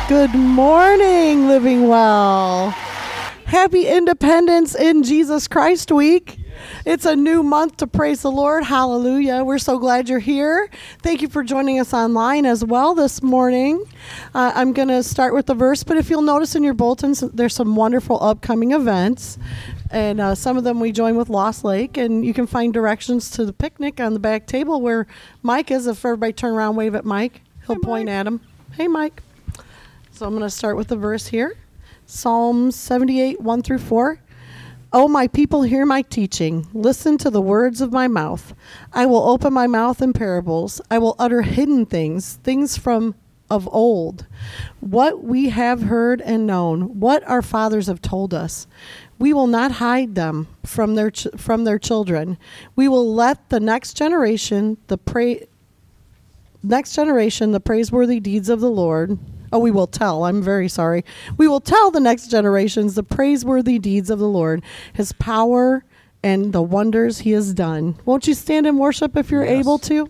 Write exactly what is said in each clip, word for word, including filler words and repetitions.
Good morning, Living Well. Happy Independence in Jesus Christ Week. It's a new month to praise the Lord. Hallelujah. We're so glad you're here. Thank you for joining us online as well this morning. Uh, I'm going to start with the verse, but if you'll notice in your bulletins, there's some wonderful upcoming events. And uh, some of them we join with Lost Lake, and you can find directions to the picnic on the back table where Mike is. If everybody turn around, wave at Mike. He'll Hey, point Mike. at him. Hey, Mike. So I'm going to start with the verse here. Psalm seventy-eight, one through four. Oh, my people, hear my teaching. Listen to the words of my mouth. I will open my mouth in parables. I will utter hidden things, things from of old. What we have heard and known, what our fathers have told us. We will not hide them from their ch- from their children. We will let the next generation the pra- next generation the praiseworthy deeds of the Lord. Oh, we will tell. I'm very sorry. We will tell the next generations the praiseworthy deeds of the Lord, his power and the wonders he has done. Won't you stand and worship if you're Yes. able to?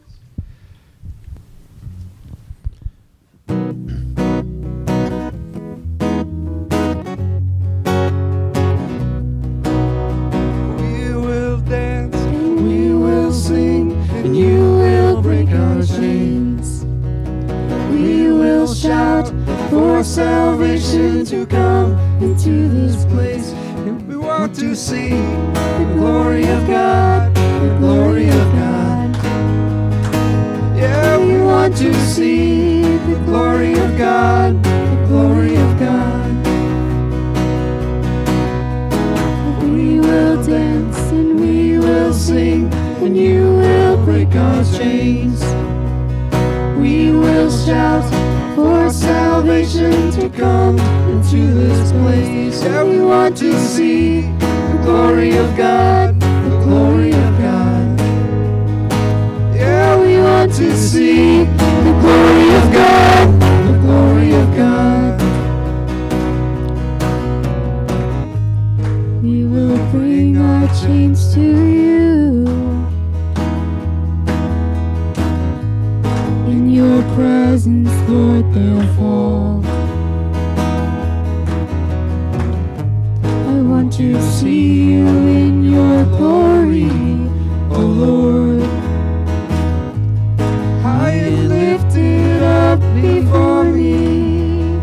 We will dance, and we will sing, and you will break our chains. We will shout for salvation to come into this place. And we want to see the glory of God, the glory of God. Yeah, we want to see the glory of God, the glory of God. We will dance and we will sing, and you will break our chains. We will shout for salvation to come into this place. Yeah, we want to see the glory of God, the glory of God. Yeah, we want to see the glory of God, the glory of God. We will bring our chains to you. In your presence, Lord, they'll fall. I want to see you in your glory, O Lord. High and lifted up before me.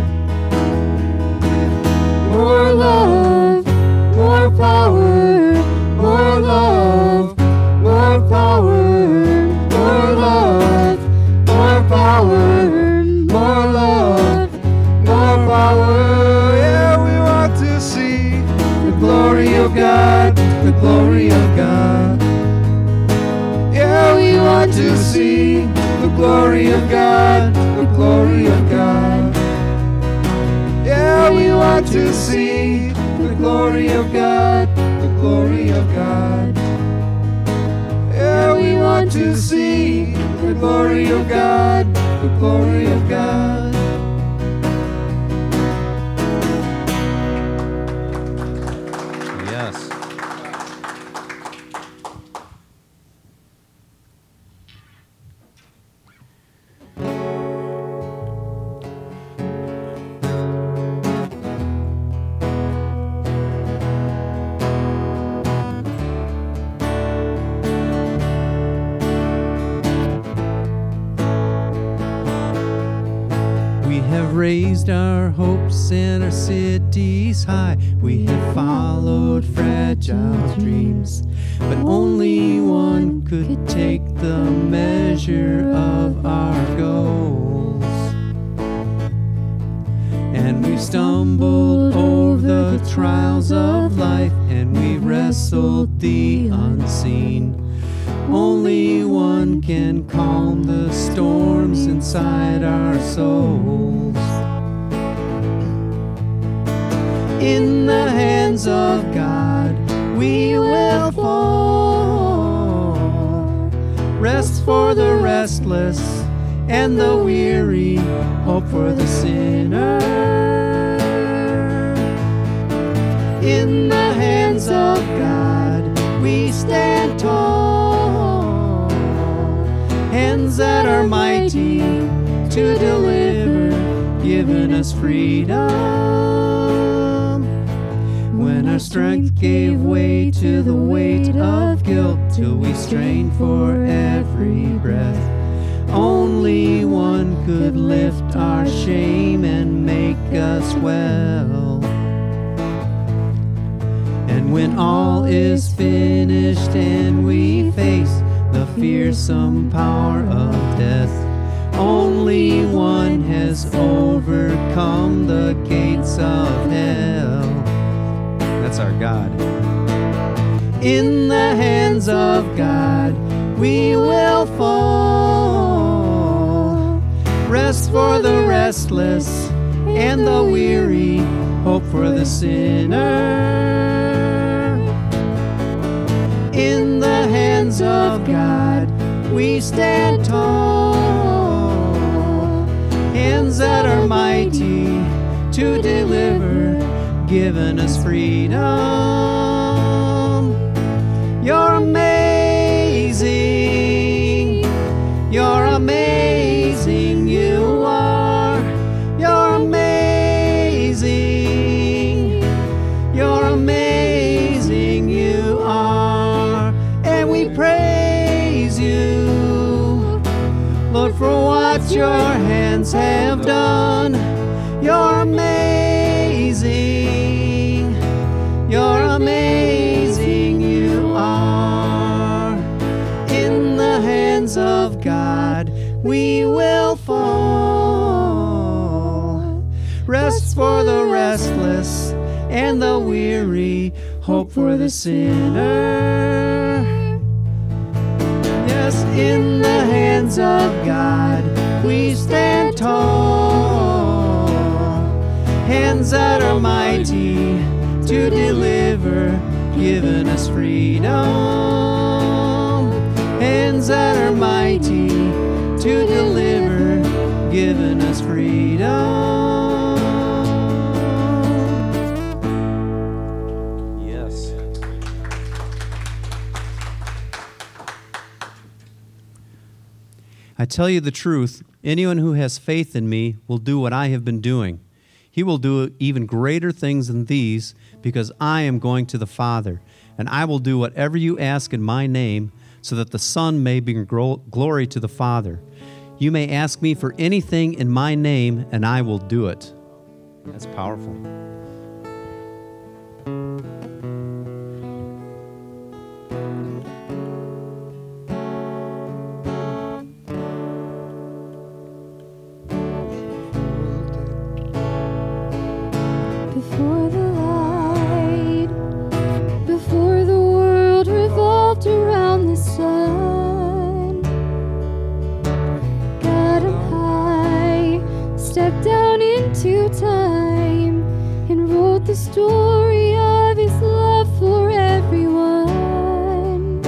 More love, more power, more love, more power, more love, more power, more love, more power. Yeah, we want to see the glory of God, the glory of God. Yeah, we want to see the glory of God, the glory of God. Yeah, we want to see the glory of God, the glory of God. Yeah, we want to see the glory of God, the glory of God. Yes. We have raised our hopes and our cities high. We have followed fragile dreams, but only one could take the measure of our goals. And we've stumbled over the trials of life, and we wrestled the unseen. Only one can calm the storms inside our souls. In the hands of God we will fall. Rest for the restless and the weary, hope for the sinner. In the hands of God we stand tall. Hands that are mighty to deliver, given us freedom. When our strength gave way to the weight of guilt, till we strained for every breath, only one could lift our shame and make us well. And when all is finished and we face the fearsome power of death, only one has overcome the gates of hell. That's our God. In the hands of God we will fall. Rest for the restless and the weary, hope for the sinner. In the hands of God we stand tall. Hands that are mighty to deliver, given us freedom. You're amazing. You're amazing. You are. You're amazing. You're amazing. You are. And we praise you, Lord, for what your hands have done. You're amazing. You're amazing. You are. In the hands of God we will fall. Rest for the restless and the weary, hope for the sinner. Yes, in the hands of God we stand tall. Hands that are mighty to deliver, given us freedom. Hands that are mighty to deliver, given us freedom. Yes. I tell you the truth, anyone who has faith in me will do what I have been doing. He will do even greater things than these, because I am going to the Father, and I will do whatever you ask in my name, so that the Son may bring glory to the Father. You may ask me for anything in my name, and I will do it. That's powerful. Before the light, before the world revolved around the sun, God on high stepped down into time and wrote the story of his love for everyone.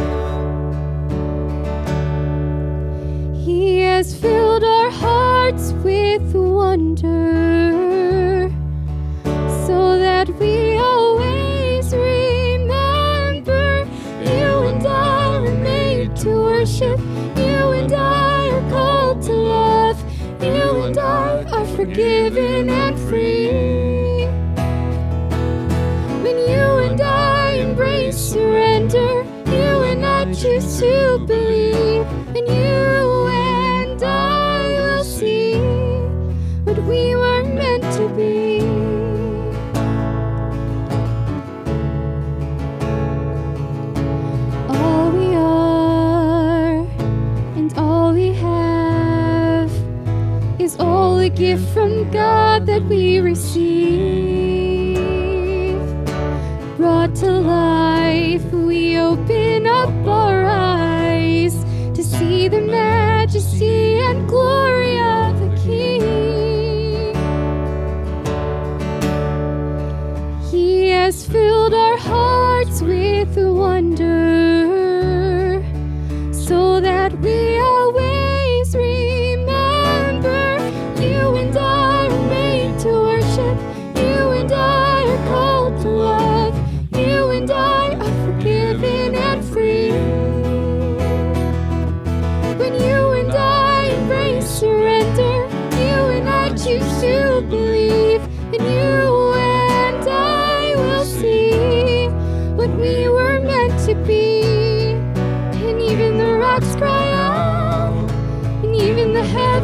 He has filled our hearts with wonder, so that we always remember you and I were made to worship. You and I are called to love. You and I are forgiven and free. When you and I embrace surrender, you and I choose to believe, and you and I will see what we were meant to be. All we are and all we have is all a gift from God that we receive. Brought to life, we open up our eyes to see the majesty and glory of the King. He has filled our hearts with wonder, so that we always remember you and I are made to worship. You and I are called to love. You and I are forgiven and free. When you and I embrace surrender, you and I choose to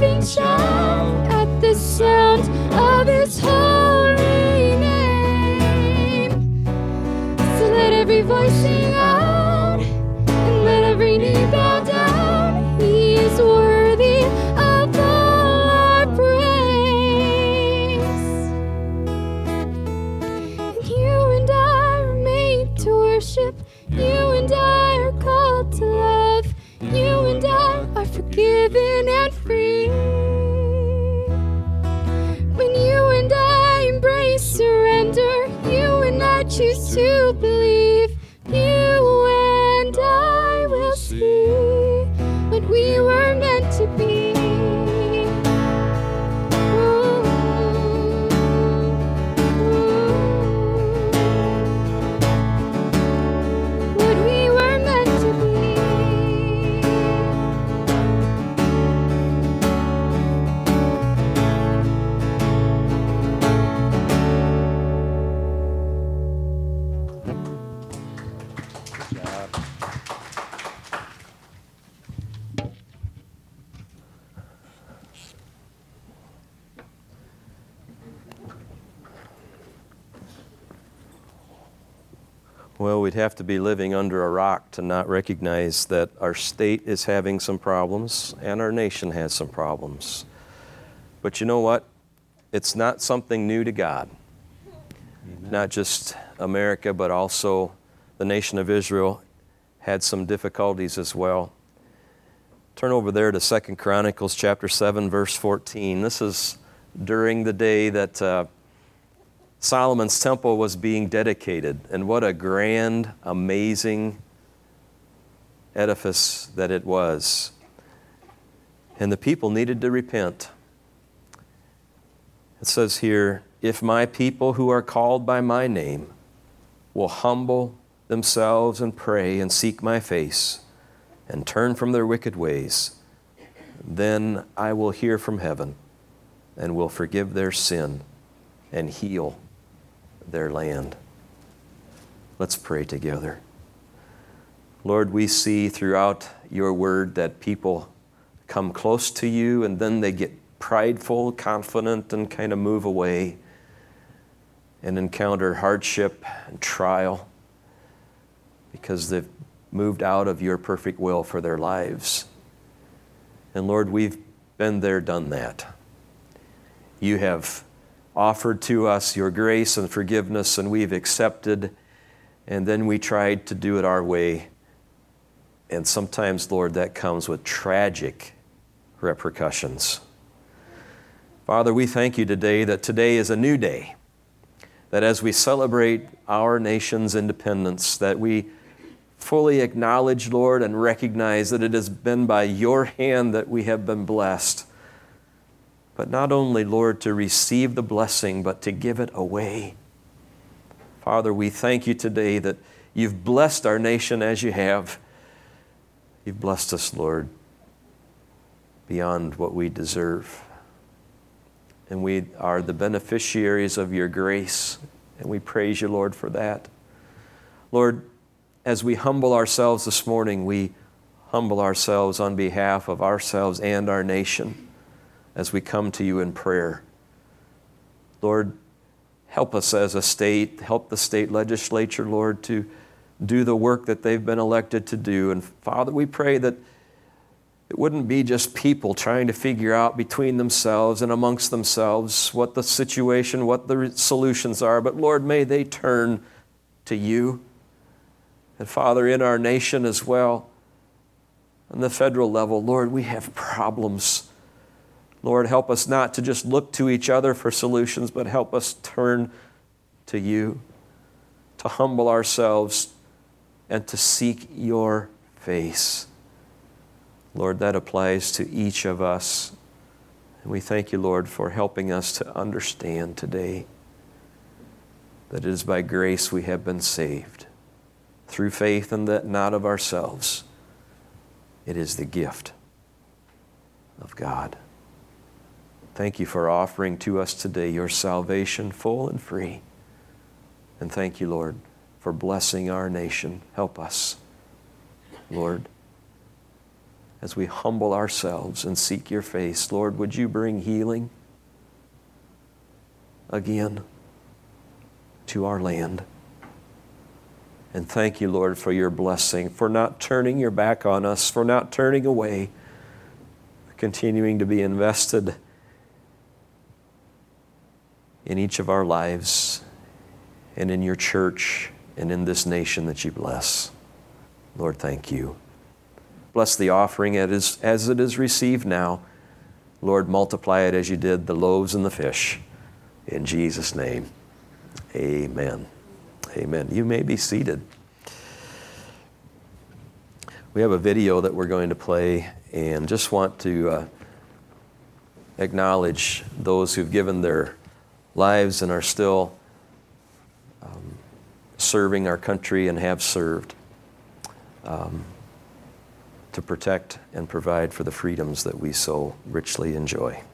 heavens shout at the sound of His holy name. So let every voice sing out, and let every knee bow down. He is worthy of all our praise. And you and I are made to worship. You and I are called to love. You and I are forgiven and free. When you and I embrace surrender, you and I choose to believe. You and I will see what we were meant to be. Ooh, ooh, what we were meant to be. Well, we'd have to be living under a rock to not recognize that our state is having some problems and our nation has some problems. But you know what? It's not something new to God. Amen. Not just America, but also the nation of Israel had some difficulties as well. Turn over there to Second Chronicles chapter seven, verse fourteen. This is during the day that uh, Solomon's temple was being dedicated, and what a grand, amazing edifice that it was. And the people needed to repent. It says here, if my people who are called by my name will humble themselves and pray and seek my face and turn from their wicked ways, then I will hear from heaven and will forgive their sin and heal their land. Let's pray together. Lord, we see throughout your word that people come close to you and then they get prideful, confident, and kind of move away and encounter hardship and trial because they've moved out of your perfect will for their lives. And Lord, we've been there, done that. You have offered to us your grace and forgiveness, and we've accepted, and then we tried to do it our way. And sometimes, Lord, that comes with tragic repercussions. Father, we thank you today that today is a new day, that as we celebrate our nation's independence, that we fully acknowledge, Lord, and recognize that it has been by your hand that we have been blessed. But not only, Lord, to receive the blessing, but to give it away. Father, we thank you today that you've blessed our nation as you have. You've blessed us, Lord, beyond what we deserve. And we are the beneficiaries of your grace, and we praise you, Lord, for that. Lord, as we humble ourselves this morning, we humble ourselves on behalf of ourselves and our nation as we come to you in prayer. Lord, help us as a state, help the state legislature, Lord, to do the work that they've been elected to do. And Father, we pray that it wouldn't be just people trying to figure out between themselves and amongst themselves what the situation, what the solutions are, but Lord, may they turn to you. And Father, in our nation as well, on the federal level, Lord, we have problems. Lord, help us not to just look to each other for solutions, but help us turn to you, to humble ourselves, and to seek your face. Lord, that applies to each of us. And we thank you, Lord, for helping us to understand today that it is by grace we have been saved, through faith, and that not of ourselves. It is the gift of God. Thank you for offering to us today your salvation full and free. And thank you, Lord, for blessing our nation. Help us, Lord. as we humble ourselves and seek your face. Lord, would you bring healing again to our land? And thank you, Lord, for your blessing, for not turning your back on us, for not turning away, continuing to be invested in each of our lives and in your church and in this nation that you bless. Lord, thank you. Bless the offering as it is received now. Lord, multiply it as you did the loaves and the fish. In Jesus' name, amen. Amen. You may be seated. We have a video that we're going to play, and just want to uh, acknowledge those who've given their lives and are still um, serving our country and have served um, to protect and provide for the freedoms that we so richly enjoy.